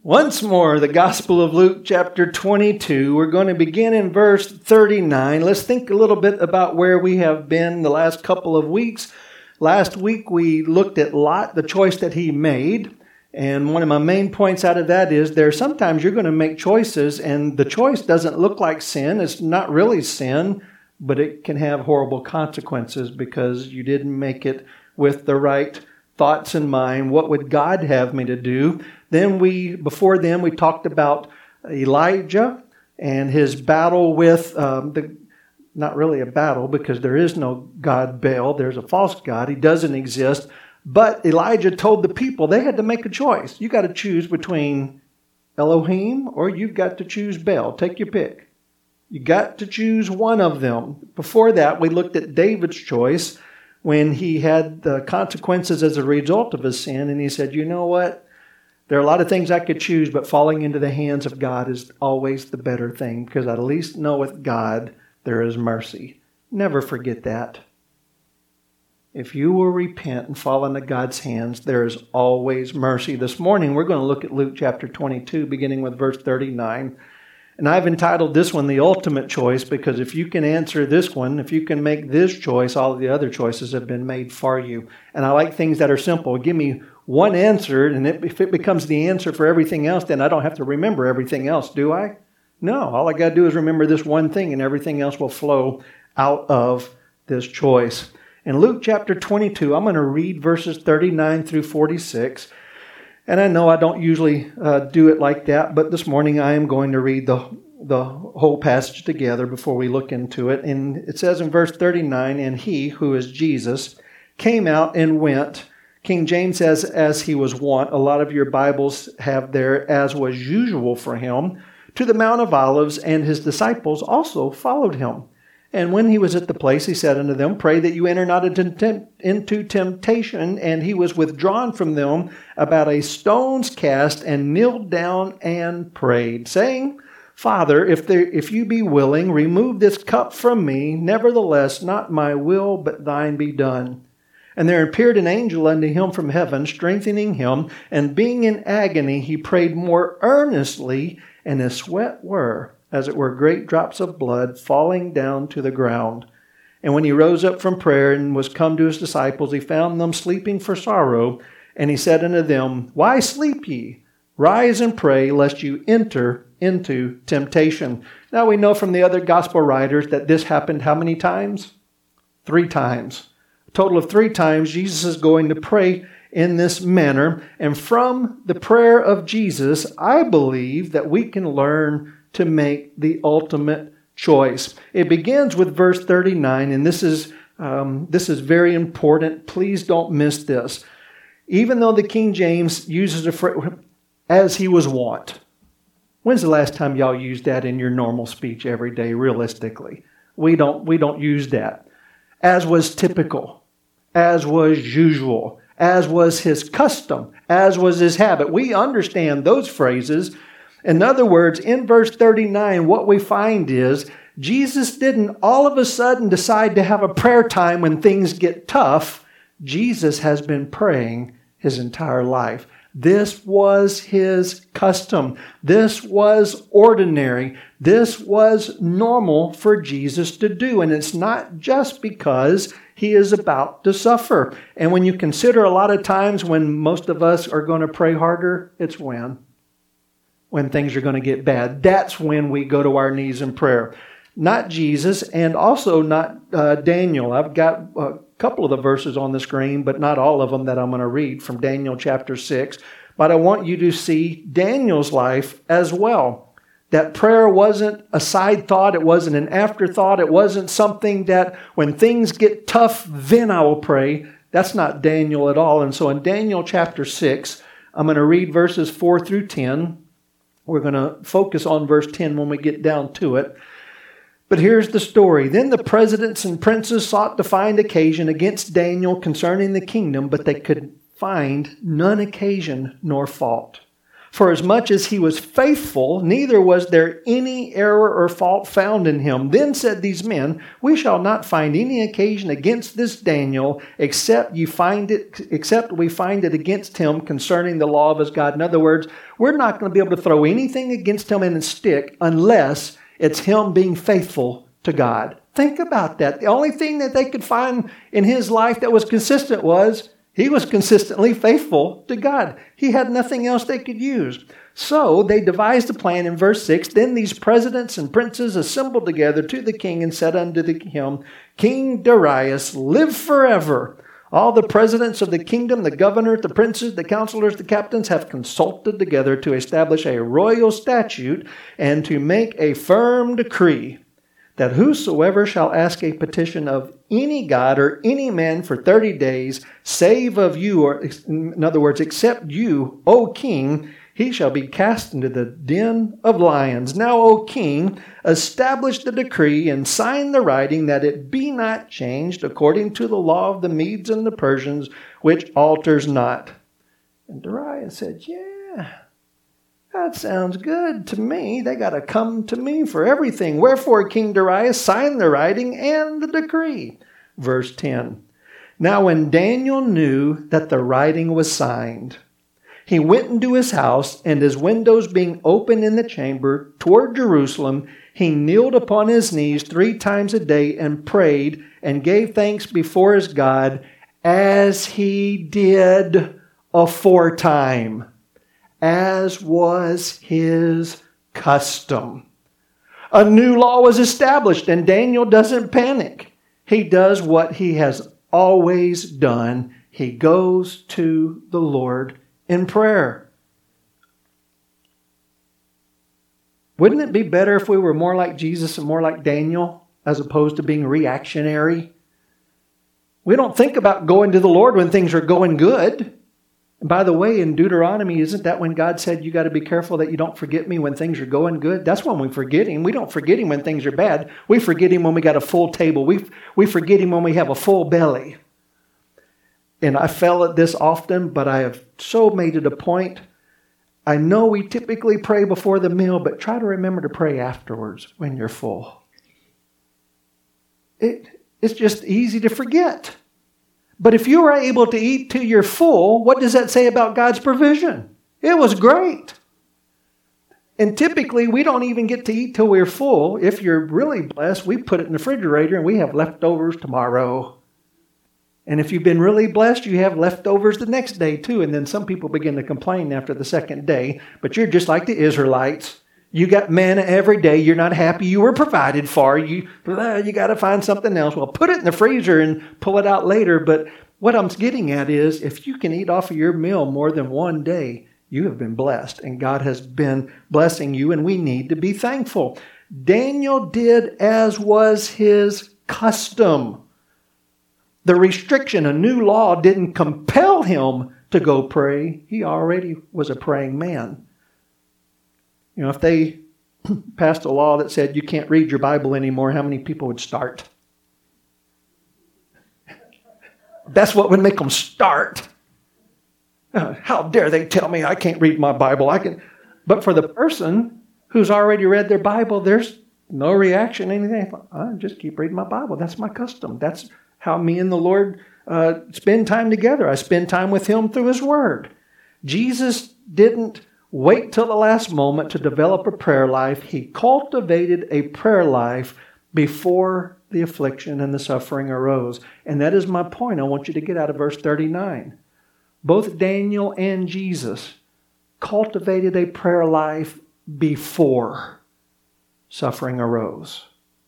Once more, the Gospel of Luke, chapter 22. We're going to begin in verse 39. Let's think a little bit about where we have been the last couple of weeks. Last week, we looked at Lot, the choice that he made. And one of my main points out of that is sometimes you're going to make choices, and the choice doesn't look like sin. It's not really sin, but it can have horrible consequences because you didn't make it with the right thoughts in mind. What would God have me to do? Before then, we talked about Elijah and his battle with not really a battle because there is no God Baal. There's a false God. He doesn't exist. But Elijah told the people they had to make a choice. You got to choose between Elohim or you've got to choose Baal. Take your pick. You got to choose one of them. Before that, we looked at David's choice when he had the consequences as a result of his sin. And he said, you know what? There are a lot of things I could choose, but falling into the hands of God is always the better thing because I at least know with God there is mercy. Never forget that. If you will repent and fall into God's hands, there is always mercy. This morning we're going to look at Luke chapter 22, beginning with verse 39. And I've entitled this one The Ultimate Choice because if you can answer this one, if you can make this choice, all of the other choices have been made for you. And I like things that are simple. Give me one answer, and if it becomes the answer for everything else, then I don't have to remember everything else, do I? No, all I got to do is remember this one thing, and everything else will flow out of this choice. In Luke chapter 22, I'm going to read verses 39 through 46. And I know I don't usually do it like that, but this morning I am going to read the whole passage together before we look into it. And it says in verse 39, and he, who is Jesus, came out and went. King James says, as he was wont. A lot of your Bibles have there, as was usual for him, to the Mount of Olives, and his disciples also followed him. And when he was at the place, he said unto them, pray that you enter not into temptation. And he was withdrawn from them about a stone's cast, and kneeled down and prayed, saying, Father, if you be willing, remove this cup from me. Nevertheless, not my will, but thine be done. And there appeared an angel unto him from heaven, strengthening him. And being in agony, he prayed more earnestly, and his sweat were, as it were, great drops of blood falling down to the ground. And when he rose up from prayer and was come to his disciples, he found them sleeping for sorrow. And he said unto them, Why sleep ye? Rise and pray, lest you enter into temptation. Now we know from the other gospel writers that this happened how many times? 3 times. A total of 3 times Jesus is going to pray in this manner. And from the prayer of Jesus, I believe that we can learn to make the ultimate choice. It begins with verse 39, and this is very important. Please don't miss this. Even though the King James uses a phrase, as he was wont. When's the last time y'all used that in your normal speech every day, realistically? We don't use that. As was typical, as was usual, as was his custom, as was his habit. We understand those phrases. In other words, in verse 39, what we find is Jesus didn't all of a sudden decide to have a prayer time when things get tough. Jesus has been praying his entire life. This was his custom. This was ordinary. This was normal for Jesus to do. And it's not just because he is about to suffer. And when you consider a lot of times when most of us are going to pray harder, it's when things are going to get bad. That's when we go to our knees in prayer. Not Jesus, and also not Daniel. I've got a couple of the verses on the screen, but not all of them that I'm going to read from Daniel chapter 6. But I want you to see Daniel's life as well. That prayer wasn't a side thought. It wasn't an afterthought. It wasn't something that when things get tough, then I will pray. That's not Daniel at all. And so in Daniel chapter 6, I'm going to read verses 4 through 10. We're going to focus on verse 10 when we get down to it. But here's the story. Then the presidents and princes sought to find occasion against Daniel concerning the kingdom, but they could find none occasion nor fault. For as much as he was faithful, neither was there any error or fault found in him. Then said these men, we shall not find any occasion against this Daniel, except we find it against him concerning the law of his God. In other words, we're not going to be able to throw anything against him in a stick unless it's him being faithful to God. Think about that. The only thing that they could find in his life that was consistent was he was consistently faithful to God. He had nothing else they could use. So they devised a plan in verse 6. Then these presidents and princes assembled together to the king and said unto him, King Darius, live forever. All the presidents of the kingdom, the governors, the princes, the counselors, the captains have consulted together to establish a royal statute and to make a firm decree that whosoever shall ask a petition of any god or any man for 30 days, save of you, or in other words, except you, O king, he shall be cast into the den of lions. Now, O king, establish the decree and sign the writing that it be not changed according to the law of the Medes and the Persians, which alters not. And Darius said, yeah, that sounds good to me. They got to come to me for everything. Wherefore King Darius signed the writing and the decree. Verse 10. Now when Daniel knew that the writing was signed, he went into his house, and his windows being open in the chamber toward Jerusalem, he kneeled upon his knees 3 times a day and prayed and gave thanks before his God as he did aforetime, as was his custom. A new law was established, and Daniel doesn't panic. He does what he has always done. He goes to the Lord in prayer. Wouldn't it be better if we were more like Jesus and more like Daniel, as opposed to being reactionary? We don't think about going to the Lord when things are going good. And by the way, in Deuteronomy, isn't that when God said, you got to be careful that you don't forget me when things are going good? That's when we forget him. We don't forget him when things are bad. We forget him when we got a full table. We forget him when we have a full belly. And I fail at this often, but I have so made it a point. I know we typically pray before the meal, but try to remember to pray afterwards when you're full. It's just easy to forget. But if you are able to eat till you're full, what does that say about God's provision? It was great. And typically, we don't even get to eat till we're full. If you're really blessed, we put it in the refrigerator and we have leftovers tomorrow. And if you've been really blessed, you have leftovers the next day too. And then some people begin to complain after the second day. But you're just like the Israelites. You got manna every day. You're not happy. You were provided for. You got to find something else. Well, put it in the freezer and pull it out later. But what I'm getting at is, if you can eat off of your meal more than one day, you have been blessed. And God has been blessing you, and we need to be thankful. Daniel did as was his custom. The restriction, a new law, didn't compel him to go pray. He already was a praying man. You know, if they passed a law that said you can't read your Bible anymore, how many people would start? That's what would make them start. How dare they tell me I can't read my Bible? But for the person who's already read their Bible, there's no reaction, anything. I just keep reading my Bible. That's my custom. That's how me and the Lord spend time together. I spend time with him through his word. Jesus didn't wait till the last moment to develop a prayer life. He cultivated a prayer life before the affliction and the suffering arose. And that is my point I want you to get out of verse 39. Both Daniel and Jesus cultivated a prayer life before suffering arose.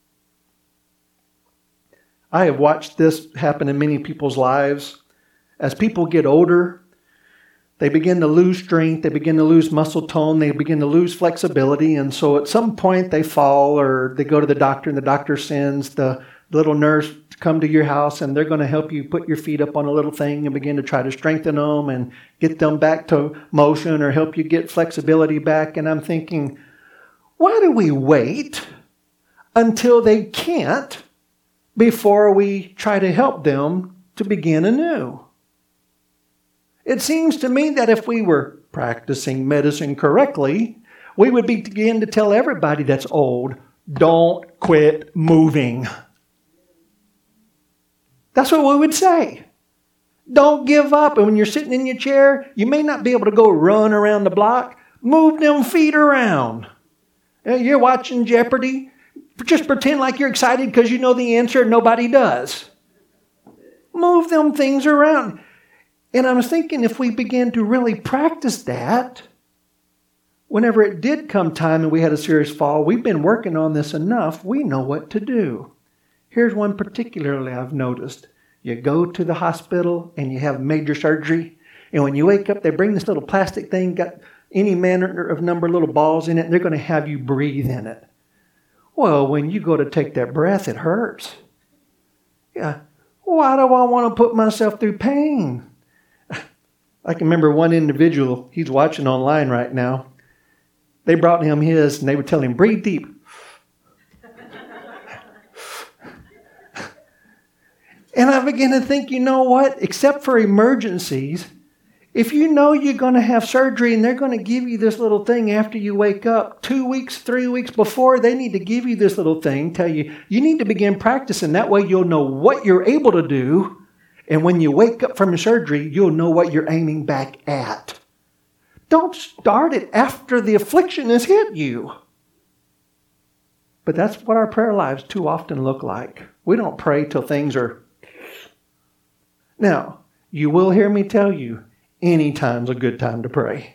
I have watched this happen in many people's lives. As people get older, they begin to lose strength, they begin to lose muscle tone, they begin to lose flexibility, and so at some point they fall, or they go to the doctor, and the doctor sends the little nurse to come to your house, and they're going to help you put your feet up on a little thing and begin to try to strengthen them and get them back to motion or help you get flexibility back. And I'm thinking, why do we wait until they can't before we try to help them to begin anew? It seems to me that if we were practicing medicine correctly, we would begin to tell everybody that's old, don't quit moving. That's what we would say. Don't give up. And when you're sitting in your chair, you may not be able to go run around the block. Move them feet around. You're watching Jeopardy. Just pretend like you're excited because you know the answer and nobody does. Move them things around. And I was thinking if we began to really practice that, whenever it did come time and we had a serious fall, we've been working on this enough, we know what to do. Here's one particularly I've noticed. You go to the hospital and you have major surgery, and when you wake up, they bring this little plastic thing, got any manner of number of little balls in it, and they're going to have you breathe in it. Well, when you go to take that breath, it hurts. Yeah. Why do I want to put myself through pain? I can remember one individual, he's watching online right now. They brought him his, and they would tell him, breathe deep. And I began to think, you know what? Except for emergencies, if you know you're going to have surgery and they're going to give you this little thing after you wake up, 2 weeks, 3 weeks before, they need to give you this little thing, tell you, you need to begin practicing. That way you'll know what you're able to do. And when you wake up from your surgery, you'll know what you're aiming back at. Don't start it after the affliction has hit you. But that's what our prayer lives too often look like. We don't pray till things are... Now, you will hear me tell you, any time's a good time to pray.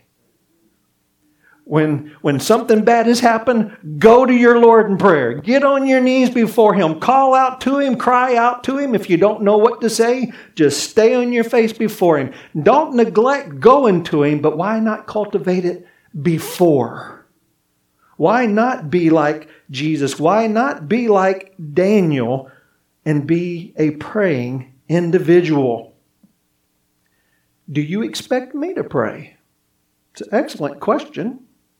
When something bad has happened, go to your Lord in prayer. Get on your knees before Him. Call out to Him. Cry out to Him. If you don't know what to say, just stay on your face before Him. Don't neglect going to Him, but why not cultivate it before? Why not be like Jesus? Why not be like Daniel and be a praying individual? Do you expect me to pray? It's an excellent question.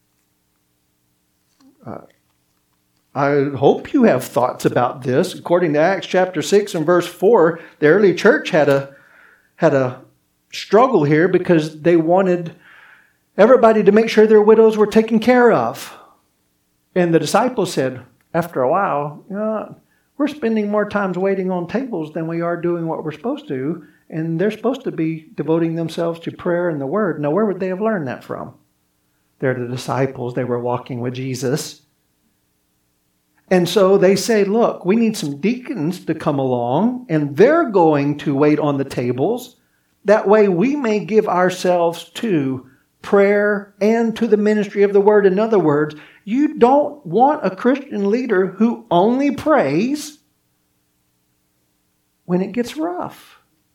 I hope you have thoughts about this. According to Acts chapter 6 and verse 4, the early church had a struggle here because they wanted everybody to make sure their widows were taken care of. And the disciples said, after a while, we're spending more times waiting on tables than we are doing what we're supposed to. And they're supposed to be devoting themselves to prayer and the Word. Now, where would they have learned that from? They're the disciples. They were walking with Jesus. And so they say, look, we need some deacons to come along, and they're going to wait on the tables. That way we may give ourselves to prayer and to the ministry of the Word. In other words, you don't want a Christian leader who only prays when it gets rough.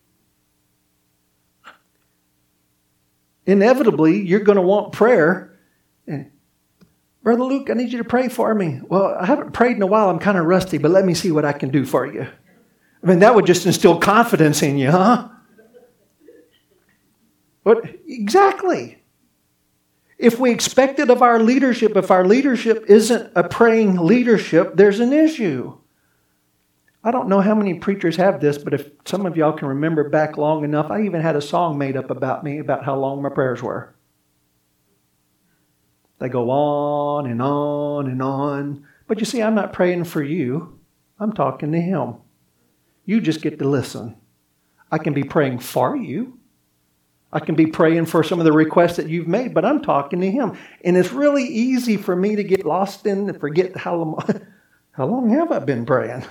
Inevitably, you're going to want prayer. Brother Luke, I need you to pray for me. Well, I haven't prayed in a while. I'm kind of rusty, but let me see what I can do for you. I mean, that would just instill confidence in you, huh? But exactly. If we expect it of our leadership, if our leadership isn't a praying leadership, there's an issue. I don't know how many preachers have this, but if some of y'all can remember back long enough, I even had a song made up about me, about how long my prayers were. They go on and on and on. But you see, I'm not praying for you. I'm talking to Him. You just get to listen. I can be praying for you. I can be praying for some of the requests that you've made, but I'm talking to Him. And it's really easy for me to get lost in and forget how long have I been praying?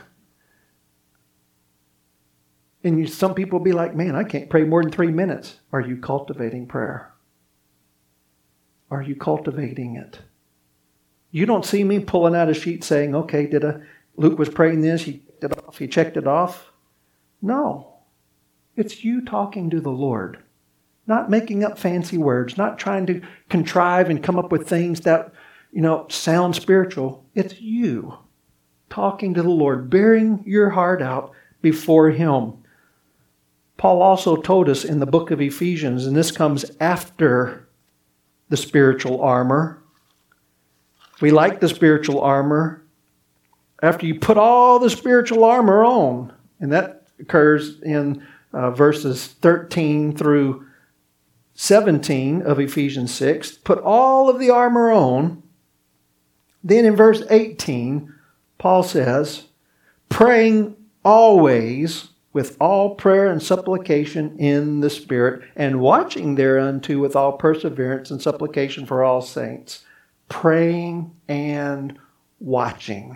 And some people will be like, man, I can't pray more than 3 minutes. Are you cultivating prayer? Are you cultivating it? You don't see me pulling out a sheet saying, okay, Luke was praying this, he checked it off. No. It's you talking to the Lord. Not making up fancy words, not trying to contrive and come up with things that, sound spiritual. It's you talking to the Lord, bearing your heart out before Him. Paul also told us in the book of Ephesians, and this comes after the spiritual armor. We like the spiritual armor after you put all the spiritual armor on. And that occurs in verses 13 through 17 of Ephesians 6, put all of the armor on. Then in verse 18, Paul says, praying always with all prayer and supplication in the Spirit, and watching thereunto with all perseverance and supplication for all saints. Praying and watching.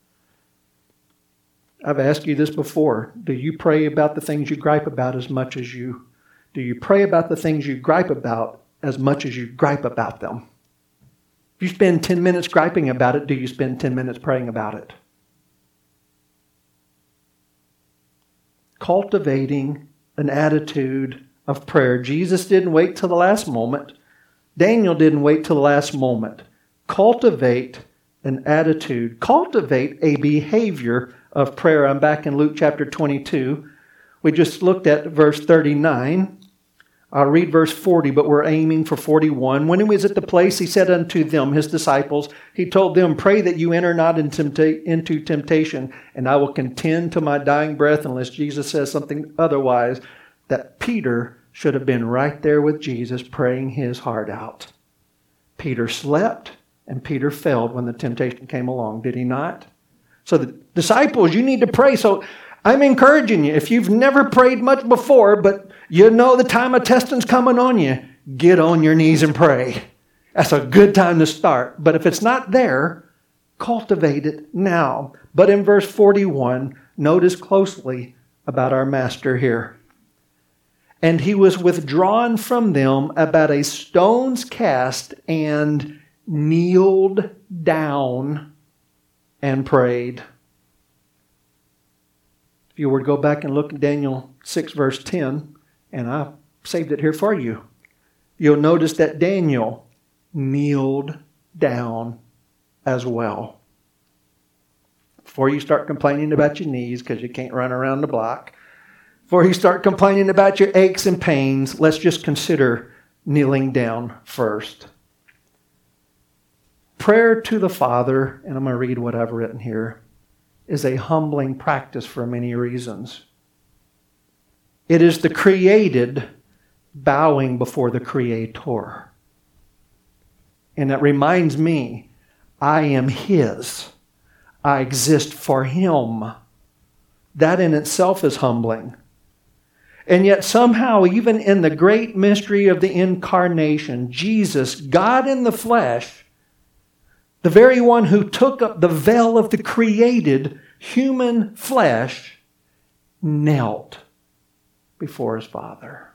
I've asked you this before. Do you pray about the things you gripe about as much as you... Do you pray about the things you gripe about as much as you gripe about them? If you spend 10 minutes griping about it, do you spend 10 minutes praying about it? Cultivating an attitude of prayer. Jesus didn't wait till the last moment. Daniel didn't wait till the last moment. Cultivate an attitude. Cultivate a behavior of prayer. I'm back in Luke chapter 22. We just looked at verse 39. I'll read verse 40, but we're aiming for 41. When he was at the place, he said unto them, his disciples, he told them, pray that you enter not into temptation, and I will contend to my dying breath, unless Jesus says something otherwise. That Peter should have been right there with Jesus, praying his heart out. Peter slept, and Peter failed when the temptation came along, did he not? So the disciples, you need to pray. So I'm encouraging you, if you've never prayed much before, but you know the time of testing's coming on you, get on your knees and pray. That's a good time to start. But if it's not there, cultivate it now. But in verse 41, notice closely about our master here. And he was withdrawn from them about a stone's cast and kneeled down and prayed. If you were to go back and look at Daniel 6 verse 10, and I saved it here for you, you'll notice that Daniel kneeled down as well. Before you start complaining about your knees because you can't run around the block, before you start complaining about your aches and pains, let's just consider kneeling down first. Prayer to the Father, and I'm going to read what I've written here, is a humbling practice for many reasons. It is the created bowing before the Creator. And it reminds me, I am His. I exist for Him. That in itself is humbling. And yet somehow, even in the great mystery of the incarnation, Jesus, God in the flesh, the very one who took up the veil of the created human flesh, knelt before His Father.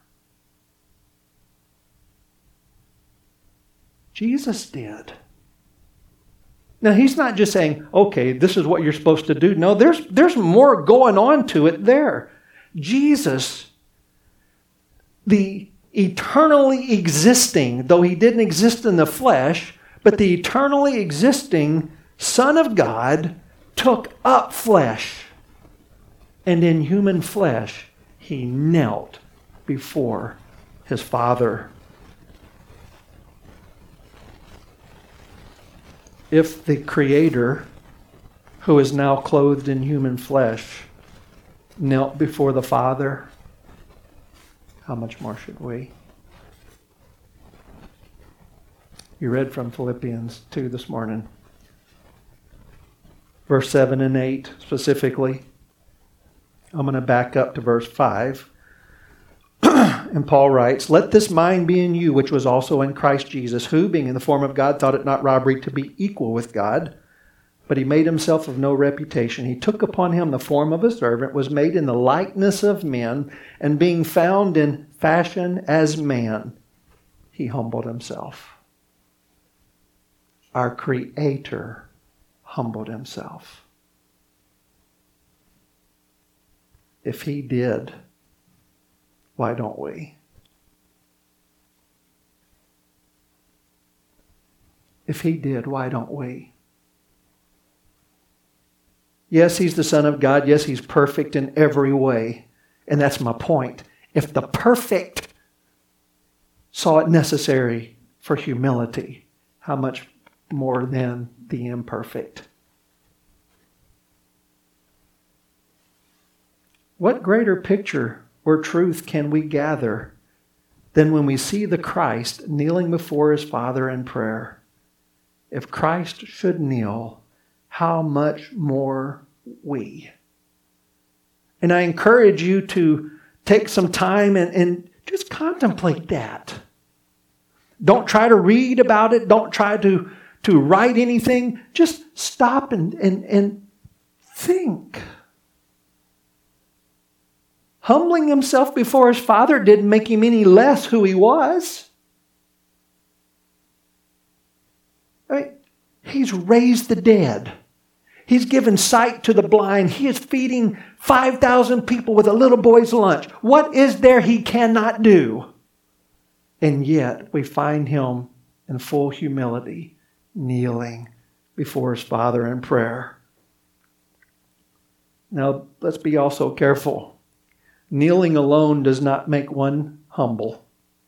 Jesus did. Now, He's not just saying, okay, this is what you're supposed to do. No, there's more going on to it there. Jesus, the eternally existing, though He didn't exist in the flesh, but the eternally existing Son of God took up flesh. And in human flesh, He knelt before His Father. If the Creator, who is now clothed in human flesh, knelt before the Father, how much more should we? You read from Philippians 2 this morning. Verse 7 and 8 specifically. I'm going to back up to verse 5. And Paul writes, let this mind be in you, which was also in Christ Jesus, who, being in the form of God, thought it not robbery to be equal with God, but He made Himself of no reputation. He took upon Him the form of a servant, was made in the likeness of men, and being found in fashion as man, He humbled Himself. Our Creator humbled Himself. If He did, why don't we? If He did, why don't we? Yes, He's the Son of God. Yes, He's perfect in every way. And that's my point. If the perfect saw it necessary for humility, how much more than the imperfect? What greater picture or truth can we gather Then when we see the Christ kneeling before his Father in prayer, if Christ should kneel, how much more we? And I encourage you to take some time and just contemplate that. Don't try to read about it. Don't try to write anything. Just stop and think. Humbling himself before his Father didn't make him any less who he was. I mean, he's raised the dead. He's given sight to the blind. He is feeding 5,000 people with a little boy's lunch. What is there he cannot do? And yet we find him in full humility, kneeling before his Father in prayer. Now, let's be also careful. Kneeling alone does not make one humble,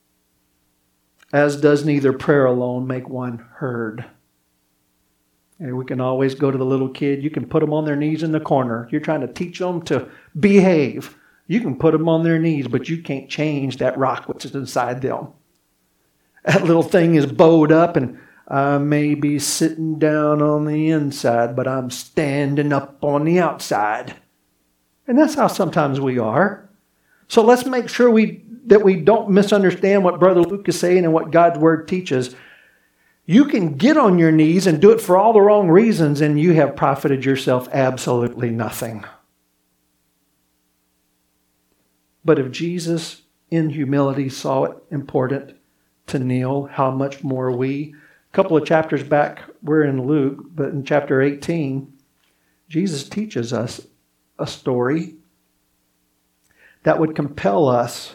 as does neither prayer alone make one heard. And we can always go to the little kid. You can put them on their knees in the corner. You're trying to teach them to behave. You can put them on their knees, but you can't change that rock which is inside them. That little thing is bowed up, and I may be sitting down on the inside, but I'm standing up on the outside. And that's how sometimes we are. So let's make sure that we don't misunderstand what Brother Luke is saying and what God's Word teaches. You can get on your knees and do it for all the wrong reasons, and you have profited yourself absolutely nothing. But if Jesus, in humility, saw it important to kneel, how much more we? A couple of chapters back, we're in Luke, but in chapter 18, Jesus teaches us a story that would compel us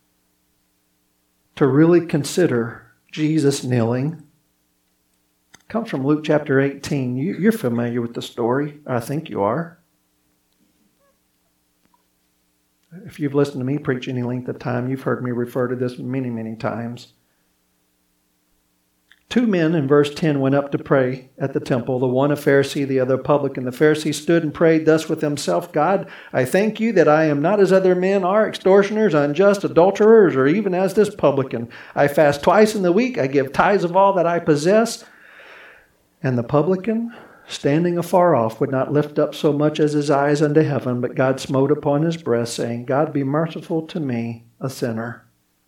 to really consider Jesus kneeling. It comes from Luke chapter 18. You're familiar with the story. I think you are. If you've listened to me preach any length of time, you've heard me refer to this many, many times. 2 men in verse 10 went up to pray at the temple, the one a Pharisee, the other a publican. The Pharisee stood and prayed thus with himself, God, I thank you that I am not as other men are, extortioners, unjust, adulterers, or even as this publican. I fast twice in the week. I give tithes of all that I possess. And the publican, standing afar off, would not lift up so much as his eyes unto heaven, but God smote upon his breast, saying, God, be merciful to me, a sinner.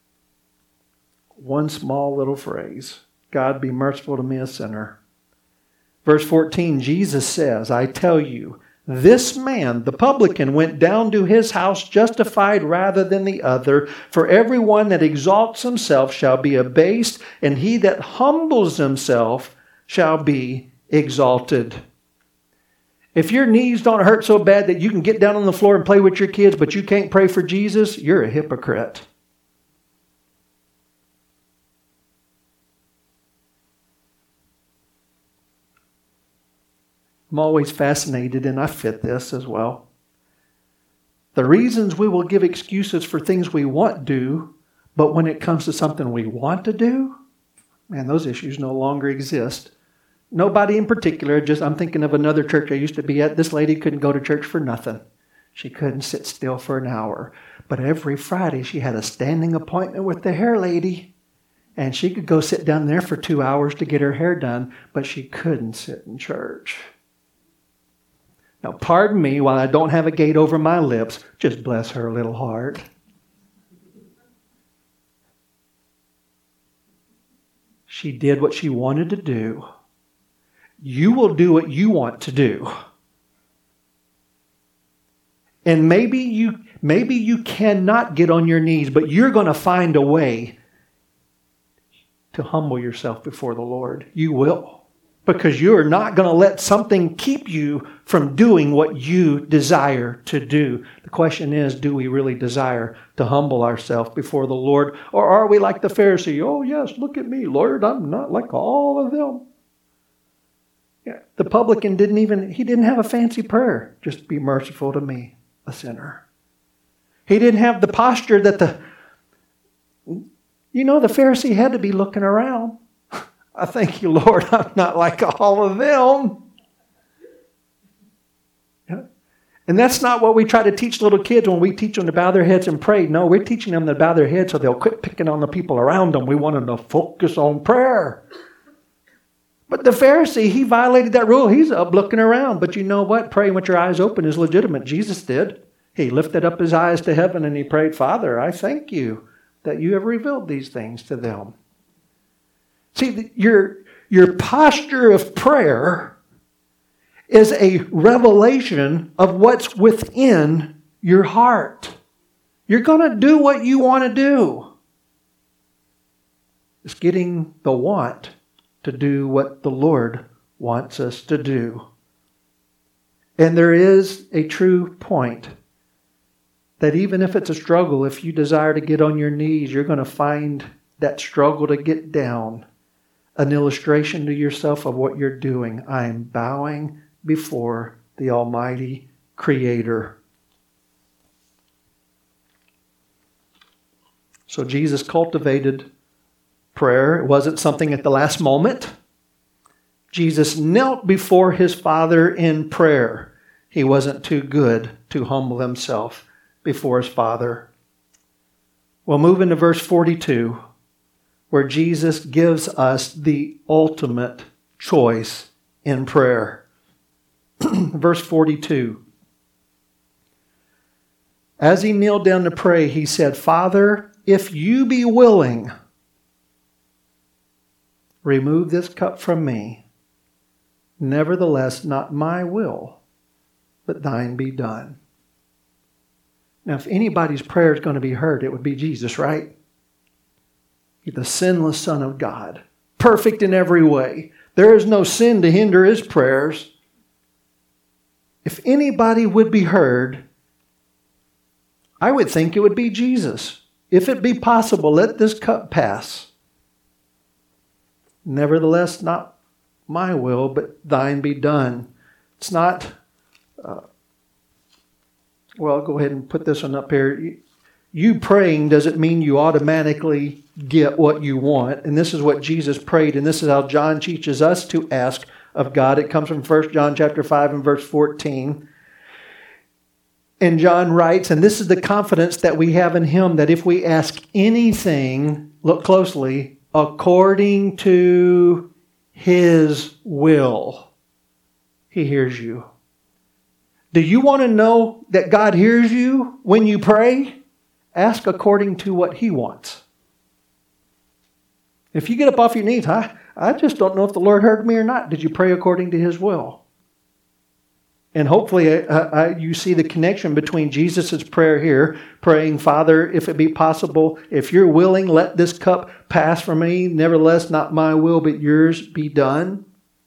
One small little phrase. God, be merciful to me, a sinner. Verse 14, Jesus says, I tell you, this man, the publican, went down to his house justified rather than the other. For everyone that exalts himself shall be abased, and he that humbles himself shall be exalted. If your knees don't hurt so bad that you can get down on the floor and play with your kids, but you can't pray for Jesus, you're a hypocrite. I'm always fascinated, and I fit this as well. The reasons we will give excuses for things we want to do, but when it comes to something we want to do, man, those issues no longer exist. Nobody in particular, I'm thinking of another church I used to be at. This lady couldn't go to church for nothing. She couldn't sit still for an hour. But every Friday she had a standing appointment with the hair lady. And she could go sit down there for 2 hours to get her hair done, but she couldn't sit in church. Now, pardon me while I don't have a gate over my lips. Just bless her little heart. She did what she wanted to do. You will do what you want to do. And maybe you cannot get on your knees, but you're going to find a way to humble yourself before the Lord. You will. Because you're not going to let something keep you from doing what you desire to do. The question is, do we really desire to humble ourselves before the Lord? Or are we like the Pharisee? Oh yes, look at me, Lord, I'm not like all of them. Yeah, the publican didn't have a fancy prayer. Just be merciful to me, a sinner. He didn't have the posture that the Pharisee had to be looking around. I thank you, Lord, I'm not like all of them. Yeah. And that's not what we try to teach little kids when we teach them to bow their heads and pray. No, we're teaching them to bow their heads so they'll quit picking on the people around them. We want them to focus on prayer. But the Pharisee, he violated that rule. He's up looking around. But you know what? Praying with your eyes open is legitimate. Jesus did. He lifted up his eyes to heaven and he prayed, Father, I thank you that you have revealed these things to them. See, your posture of prayer is a revelation of what's within your heart. You're going to do what you want to do. It's getting the want to do what the Lord wants us to do. And there is a true point that even if it's a struggle, if you desire to get on your knees, you're going to find that struggle to get down an illustration to yourself of what you're doing. I am bowing before the Almighty Creator. So Jesus cultivated prayer. It wasn't something at the last moment. Jesus knelt before his Father in prayer. He wasn't too good to humble himself before his Father. We'll move into verse 42, where Jesus gives us the ultimate choice in prayer. Verse 42. As he kneeled down to pray, he said, Father, if you be willing, remove this cup from me. Nevertheless, not my will, but thine be done. Now, if anybody's prayer is going to be heard, it would be Jesus, right? He's the sinless Son of God, perfect in every way. There is no sin to hinder his prayers. If anybody would be heard, I would think it would be Jesus. If it be possible, let this cup pass. Nevertheless, not my will, but thine be done. It's not, well, go ahead and put this one up here. You praying doesn't mean you automatically get what you want. And this is what Jesus prayed, and this is how John teaches us to ask of God. It comes from 1 John chapter 5 and verse 14. And John writes, and this is the confidence that we have in him, that if we ask anything, look closely, according to his will, he hears you. Do you want to know that God hears you when you pray? Ask according to what he wants. If you get up off your knees, I just don't know if the Lord heard me or not. Did you pray according to his will? And hopefully you see the connection between Jesus' prayer here, praying, Father, if it be possible, if you're willing, let this cup pass from me. Nevertheless, not my will, but yours be done.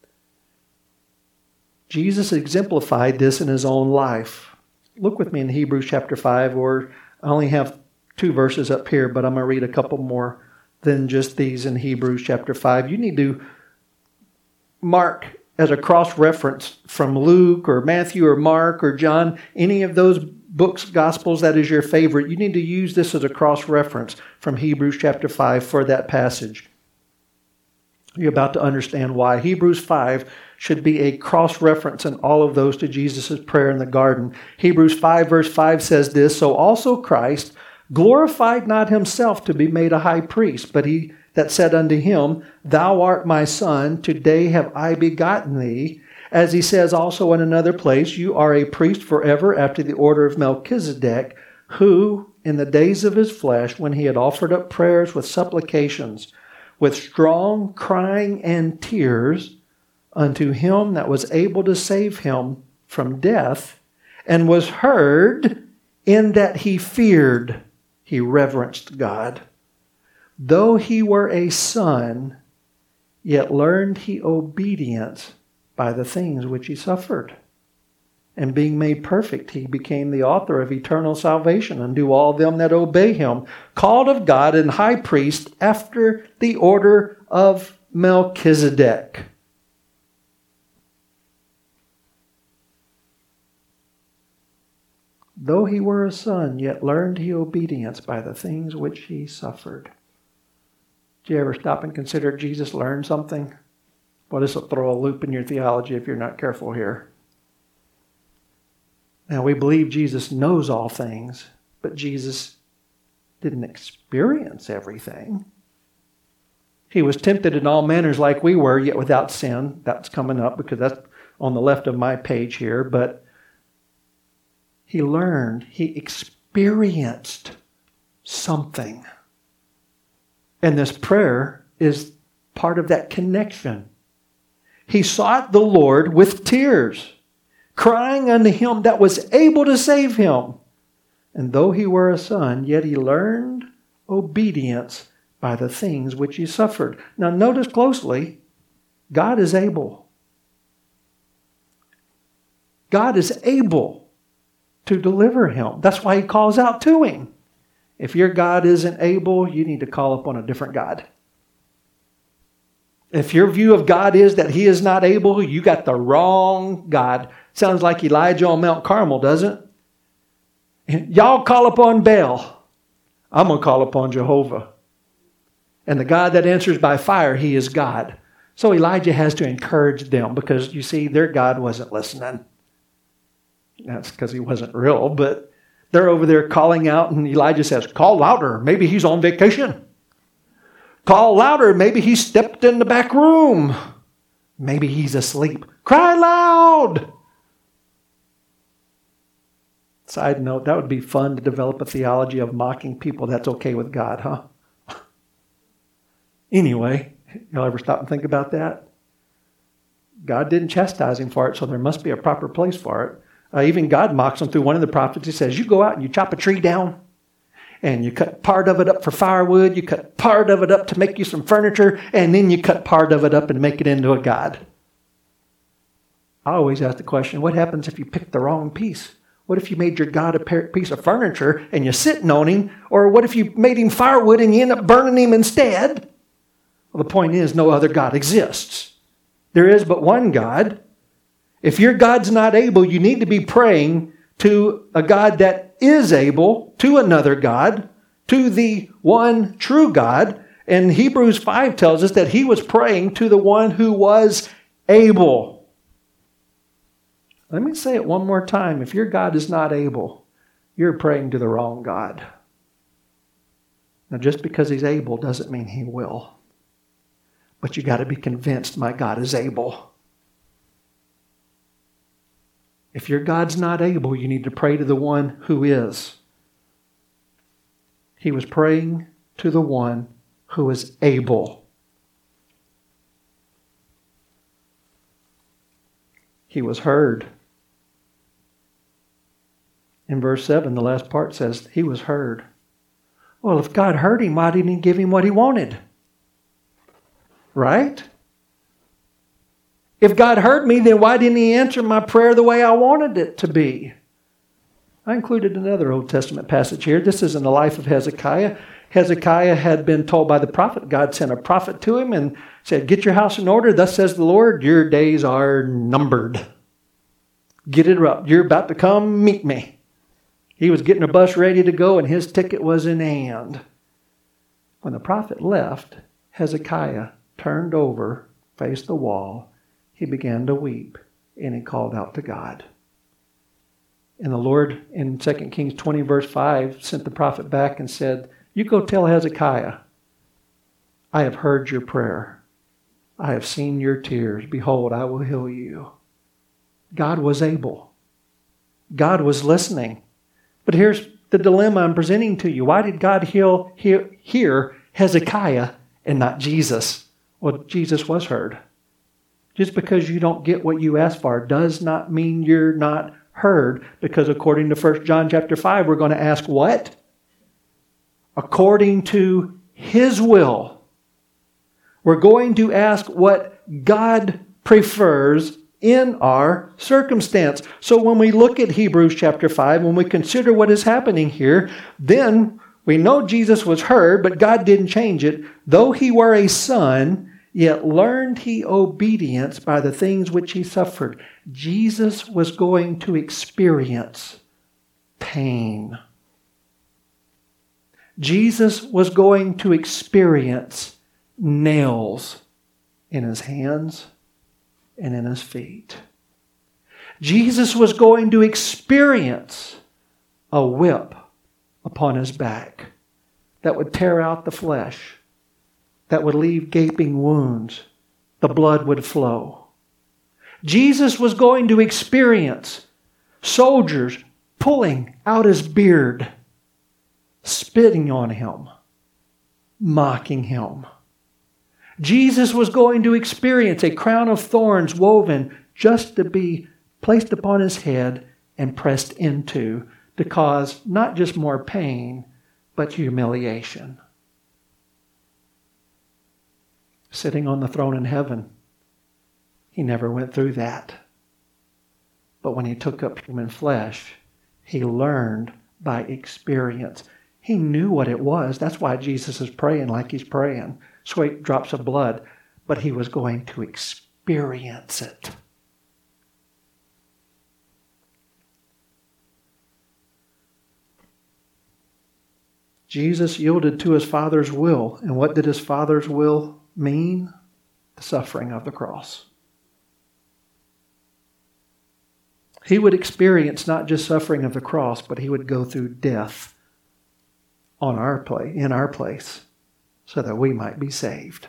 Jesus exemplified this in his own life. Look with me in Hebrews chapter 5, or I only have 2 verses up here, but I'm going to read a couple more than just these in Hebrews chapter 5. You need to mark as a cross-reference from Luke or Matthew or Mark or John, any of those books, Gospels, that is your favorite. You need to use this as a cross-reference from Hebrews chapter 5 for that passage. You're about to understand why. Hebrews 5 should be a cross-reference in all of those to Jesus' prayer in the garden. Hebrews 5 verse 5 says this, so also Christ glorified not himself to be made a high priest, but he that said unto him, Thou art my son, today have I begotten thee. As he says also in another place, You are a priest forever after the order of Melchizedek, who, in the days of his flesh, when he had offered up prayers with supplications, with strong crying and tears, unto him that was able to save him from death, and was heard in that he feared, he reverenced God. Though he were a son, yet learned he obedience by the things which he suffered. And being made perfect, he became the author of eternal salvation unto all them that obey him, called of God and high priest after the order of Melchizedek. Though he were a son, yet learned he obedience by the things which he suffered. Did you ever stop and consider Jesus learned something? Well, this will throw a loop in your theology if you're not careful here. Now, we believe Jesus knows all things, but Jesus didn't experience everything. He was tempted in all manners like we were, yet without sin. That's coming up because that's on the left of my page here. But he learned, he experienced something. And this prayer is part of that connection. He sought the Lord with tears, crying unto him that was able to save him. And though he were a son, yet he learned obedience by the things which he suffered. Now notice closely, God is able. God is able to deliver him. That's why he calls out to him. If your God isn't able, you need to call upon a different God. If your view of God is that he is not able, you got the wrong God. Sounds like Elijah on Mount Carmel, doesn't it? Y'all call upon Baal. I'm going to call upon Jehovah. And the God that answers by fire, he is God. So Elijah has to encourage them because, you see, their God wasn't listening. That's because he wasn't real, but they're over there calling out, and Elijah says, call louder. Maybe he's on vacation. Call louder. Maybe he stepped in the back room. Maybe he's asleep. Cry loud. Side note, that would be fun to develop a theology of mocking people. That's okay with God, huh? Anyway, y'all ever stop and think about that? God didn't chastise him for it, so there must be a proper place for it. Even God mocks him through one of the prophets. He says, you go out and you chop a tree down, and you cut part of it up for firewood, you cut part of it up to make you some furniture, and then you cut part of it up and make it into a god. I always ask the question, what happens if you pick the wrong piece? What if you made your God a piece of furniture and you're sitting on him? Or what if you made him firewood and you end up burning him instead? Well, the point is, no other God exists. There is but one God. If your God's not able, you need to be praying to a God that is able, to another God, to the one true God. And Hebrews 5 tells us that he was praying to the one who was able. Let me say it one more time. If your God is not able, you're praying to the wrong God. Now, just because he's able doesn't mean he will. But you got to be convinced my God is able. If your God's not able, you need to pray to the one who is. He was praying to the one who is able. He was heard. In verse 7, the last part says, he was heard. Well, if God heard him, why didn't he give him what he wanted? Right? If God heard me, then why didn't he answer my prayer the way I wanted it to be? I included another Old Testament passage here. This is in the life of Hezekiah. Hezekiah had been told by the prophet, God sent a prophet to him and said, get your house in order. Thus says the Lord, your days are numbered. Get it up. You're about to come meet me. He was getting a bus ready to go and his ticket was in hand. When the prophet left, Hezekiah turned over, faced the wall. He began to weep and he called out to God. And the Lord in 2 Kings 20 verse 5 sent the prophet back and said, you go tell Hezekiah, I have heard your prayer. I have seen your tears. Behold, I will heal you. God was able. God was listening. But here's the dilemma I'm presenting to you. Why did God hear Hezekiah and not Jesus? Well, Jesus was heard. Just because you don't get what you ask for does not mean you're not heard, because according to 1 John chapter 5, we're going to ask what? According to his will. We're going to ask what God prefers in our circumstance. So when we look at Hebrews chapter 5, when we consider what is happening here, then we know Jesus was heard, but God didn't change it. Though he were a son, yet learned he obedience by the things which he suffered. Jesus was going to experience pain. Jesus was going to experience nails in his hands and in his feet. Jesus was going to experience a whip upon his back that would tear out the flesh, that would leave gaping wounds. The blood would flow. Jesus was going to experience soldiers pulling out his beard, spitting on him, mocking him. Jesus was going to experience a crown of thorns woven just to be placed upon his head and pressed into to cause not just more pain, but humiliation. Sitting on the throne in heaven, he never went through that. But when he took up human flesh, he learned by experience. He knew what it was. That's why Jesus is praying like he's praying. Sweat drops of blood. But he was going to experience it. Jesus yielded to his Father's will. And what did his Father's will mean? The suffering of the cross. He would experience not just suffering of the cross, but he would go through death in our place, so that we might be saved.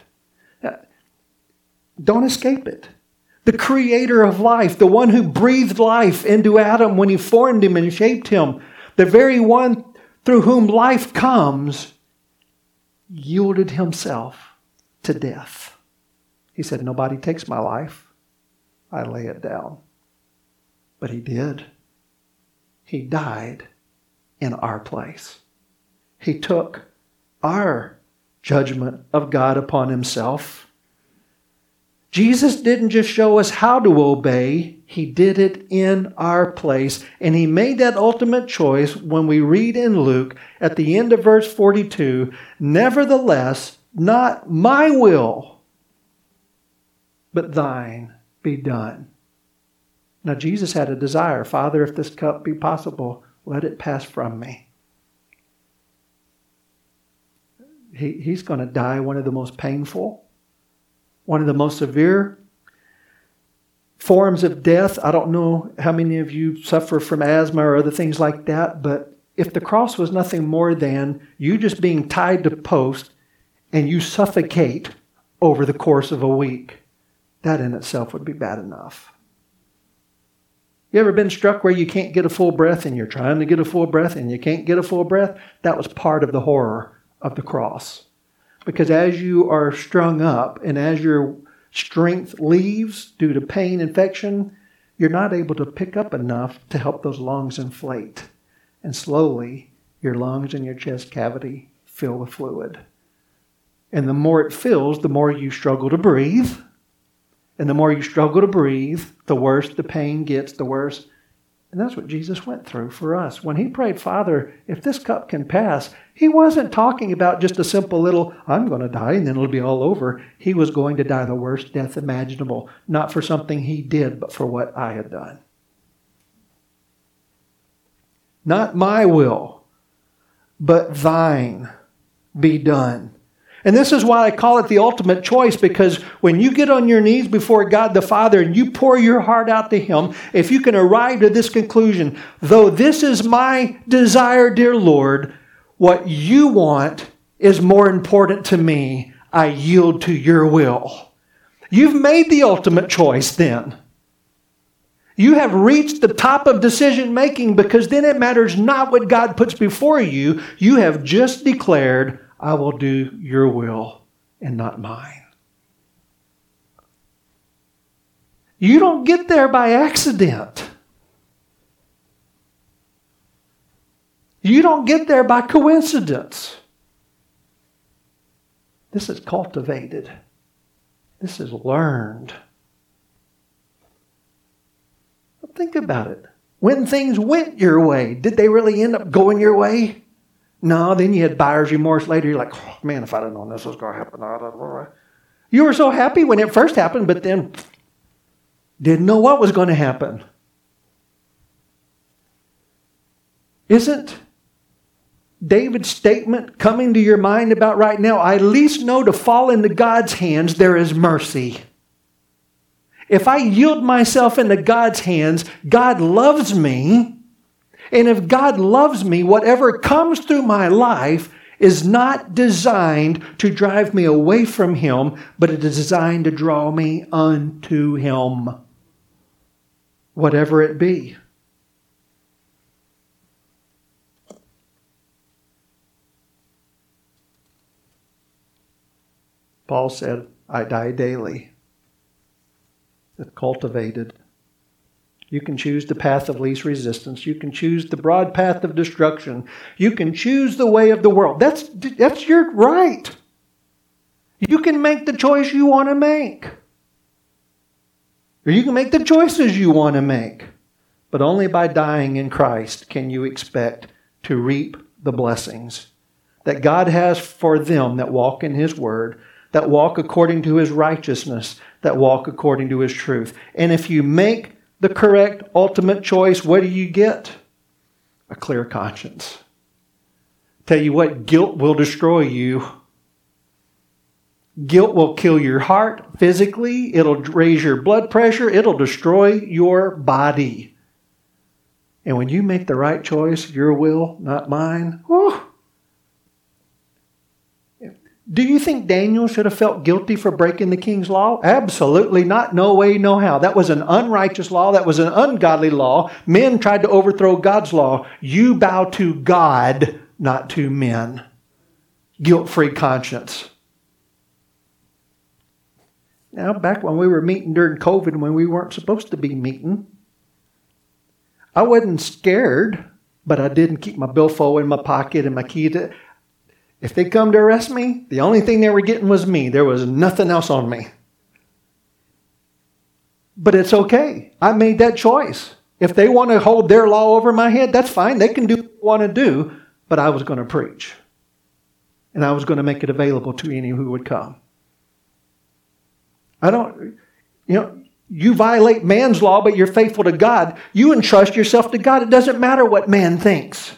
Don't escape it. The creator of life, the one who breathed life into Adam when he formed him and shaped him, the very one through whom life comes, yielded himself to death. He said, "Nobody takes my life. I lay it down." But he did. He died in our place. He took our judgment of God upon himself. Jesus didn't just show us how to obey. He did it in our place. And he made that ultimate choice when we read in Luke at the end of verse 42, "Nevertheless, not my will, but thine be done." Now, Jesus had a desire. "Father, if this cup be possible, let it pass from me." He's going to die one of the most painful, one of the most severe forms of death. I don't know how many of you suffer from asthma or other things like that, but if the cross was nothing more than you just being tied to a post and you suffocate over the course of a week, that in itself would be bad enough. You ever been struck where you can't get a full breath and you're trying to get a full breath and you can't get a full breath? That was part of the horror of the cross. Because as you are strung up and as your strength leaves due to pain, infection, you're not able to pick up enough to help those lungs inflate. And slowly, your lungs and your chest cavity fill with fluid. And the more it fills, the more you struggle to breathe. And the more you struggle to breathe, the worse the pain gets, the worse. And that's what Jesus went through for us. When he prayed, "Father, if this cup can pass," he wasn't talking about just a simple little, "I'm going to die and then it'll be all over." He was going to die the worst death imaginable. Not for something he did, but for what I had done. "Not my will, but thine be done." And this is why I call it the ultimate choice, because when you get on your knees before God the Father and you pour your heart out to him, if you can arrive to this conclusion, "Though this is my desire, dear Lord, what you want is more important to me. I yield to your will." You've made the ultimate choice then. You have reached the top of decision making, because then it matters not what God puts before you. You have just declared, "I will do your will and not mine." You don't get there by accident. You don't get there by coincidence. This is cultivated. This is learned. Think about it. When things went your way, did they really end up going your way? No, then you had buyer's remorse later. You're like, "Oh, man, if I'd have known this was going to happen." You were so happy when it first happened, but then didn't know what was going to happen. Isn't David's statement coming to your mind about right now? "I at least know to fall into God's hands there is mercy. If I yield myself into God's hands, God loves me. And if God loves me, whatever comes through my life is not designed to drive me away from Him, but it is designed to draw me unto Him, whatever it be. Paul said, I die daily. If cultivated. You can choose the path of least resistance. You can choose the broad path of destruction. You can choose the way of the world. That's your right. You can make the choice you want to make. Or you can make the choices you want to make. But only by dying in Christ can you expect to reap the blessings that God has for them that walk in His Word, that walk according to His righteousness, that walk according to His truth. And if you make the correct ultimate choice, what do you get? A clear conscience. Tell you what, guilt will destroy you. Guilt will kill your heart physically. It'll raise your blood pressure. It'll destroy your body. And when you make the right choice, your will, not mine, whew. Do you think Daniel should have felt guilty for breaking the king's law? Absolutely not. No way, no how. That was an unrighteous law. That was an ungodly law. Men tried to overthrow God's law. You bow to God, not to men. Guilt-free conscience. Now, back when we were meeting during COVID, when we weren't supposed to be meeting, I wasn't scared, but I didn't keep my billfold in my pocket and my key. If they come to arrest me, the only thing they were getting was me. There was nothing else on me. But it's okay. I made that choice. If they want to hold their law over my head, that's fine. They can do what they want to do. But I was going to preach. And I was going to make it available to any who would come. You violate man's law, but you're faithful to God. You entrust yourself to God. It doesn't matter what man thinks.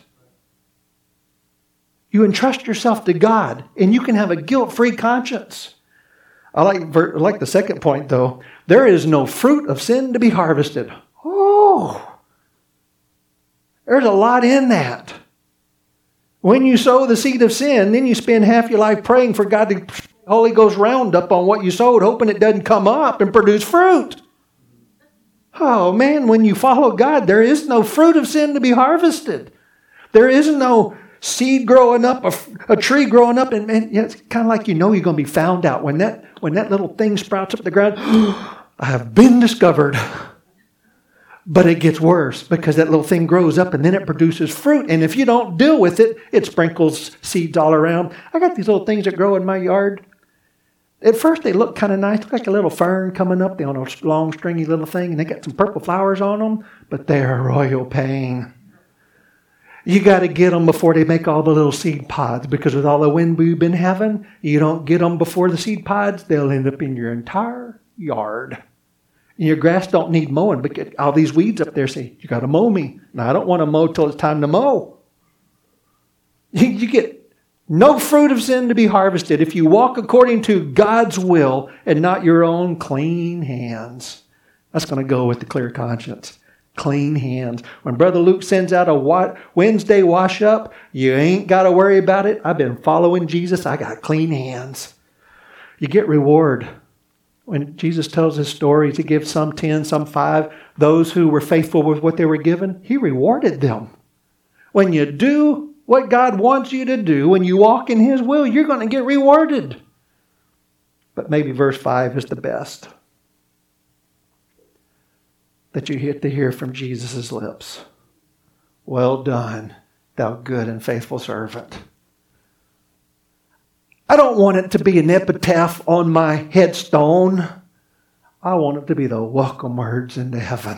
You entrust yourself to God, and you can have a guilt-free conscience. I like the second point, though. There is no fruit of sin to be harvested. Oh, there's a lot in that. When you sow the seed of sin, then you spend half your life praying for God to Holy Ghost Roundup on what you sowed, hoping it doesn't come up and produce fruit. Oh, man, when you follow God, there is no fruit of sin to be harvested. There is no seed growing up, a tree growing up, and it's kind of like you're going to be found out. When that little thing sprouts up the ground, I have been discovered. But it gets worse because that little thing grows up and then it produces fruit. And if you don't deal with it, it sprinkles seeds all around. I got these little things that grow in my yard. At first they look kind of nice, look like a little fern coming up. They're on a long stringy little thing and they got some purple flowers on them, but they're a royal pain. You got to get them before they make all the little seed pods, because with all the wind we've been having, you don't get them before the seed pods, they'll end up in your entire yard. And your grass don't need mowing, but all these weeds up there say, you got to mow me. Now, I don't want to mow till it's time to mow. You get no fruit of sin to be harvested if you walk according to God's will and not your own clean hands. That's going to go with the clear conscience. Clean hands. When Brother Luke sends out a Wednesday wash up, you ain't got to worry about it. I've been following Jesus. I got clean hands. You get reward. When Jesus tells his story to give some 10, some 5, those who were faithful with what they were given, he rewarded them. When you do what God wants you to do, when you walk in his will, you're going to get rewarded. But maybe verse 5 is the best. That you get to hear from Jesus' lips. Well done, thou good and faithful servant. I don't want it to be an epitaph on my headstone. I want it to be the welcome words into heaven.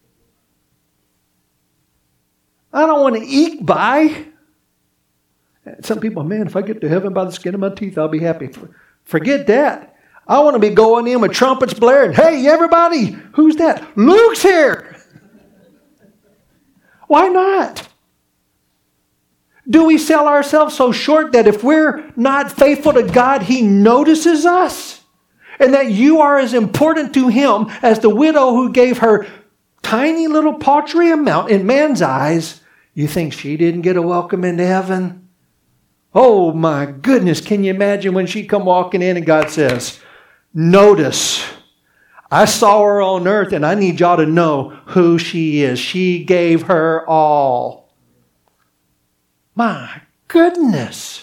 I don't want to eke by. Some people, man, if I get to heaven by the skin of my teeth, I'll be happy. Forget that. I want to be going in with trumpets blaring. Hey, everybody, who's that? Luke's here. Why not? Do we sell ourselves so short that if we're not faithful to God, he notices us? and that you are as important to Him as the widow who gave her tiny little paltry amount in man's eyes, you think she didn't get a welcome into heaven? Oh my goodness, can you imagine when she come walking in and God says, notice, I saw her on earth and I need y'all to know who she is. She gave her all. My goodness.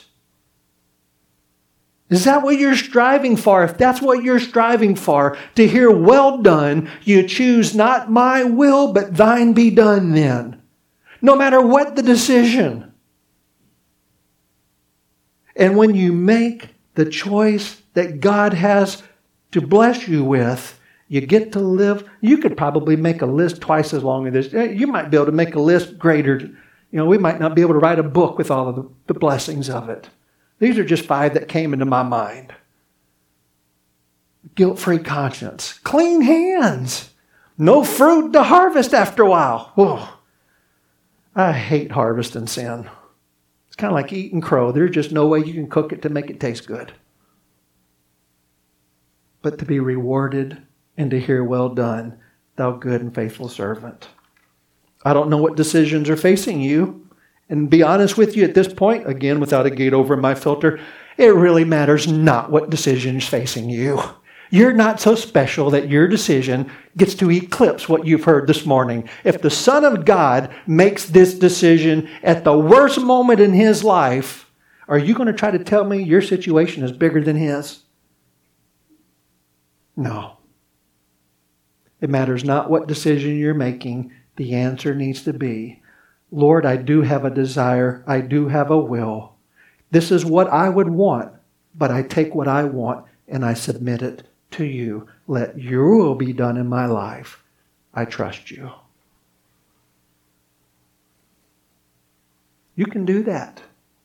Is that what you're striving for? If that's what you're striving for, to hear, well done, you choose not my will, but thine be done then. No matter what the decision. And when you make the choice that God has to bless you with, you get to live. You could probably make a list twice as long as this. You might be able to make a list greater. We might not be able to write a book with all of the blessings of it. These are just 5 that came into my mind. Guilt-free conscience. Clean hands. No fruit to harvest after a while. Oh, I hate harvesting sin. It's kind of like eating crow. There's just no way you can cook it to make it taste good. But to be rewarded and to hear, well done, thou good and faithful servant. I don't know what decisions are facing you. And be honest with you at this point, again, without a gate over my filter, it really matters not what decision is facing you. You're not so special that your decision gets to eclipse what you've heard this morning. If the Son of God makes this decision at the worst moment in His life, are you going to try to tell me your situation is bigger than His? No. It matters not what decision you're making. The answer needs to be, Lord, I do have a desire. I do have a will. This is what I would want, but I take what I want and I submit it to you. Let your will be done in my life. I trust you. You can do that.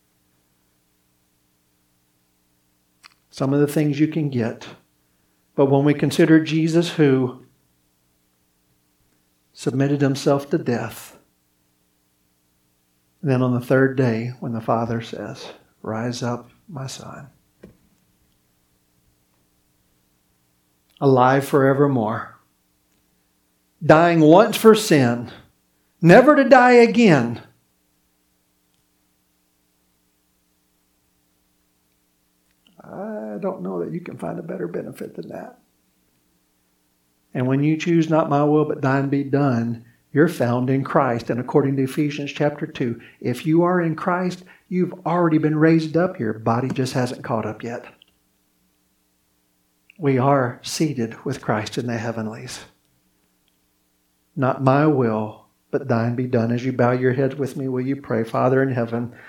Some of the things you can get. But when we consider Jesus who submitted Himself to death, and then on the 3rd day, when the Father says, rise up, my son. Alive forevermore. Dying once for sin. Never to die again. I don't know that you can find a better benefit than that. And when you choose not my will, but thine be done, you're found in Christ. And according to Ephesians chapter 2, if you are in Christ, you've already been raised up. Your body just hasn't caught up yet. We are seated with Christ in the heavenlies. Not my will, but thine be done. As you bow your heads with me, will you pray? Father in heaven,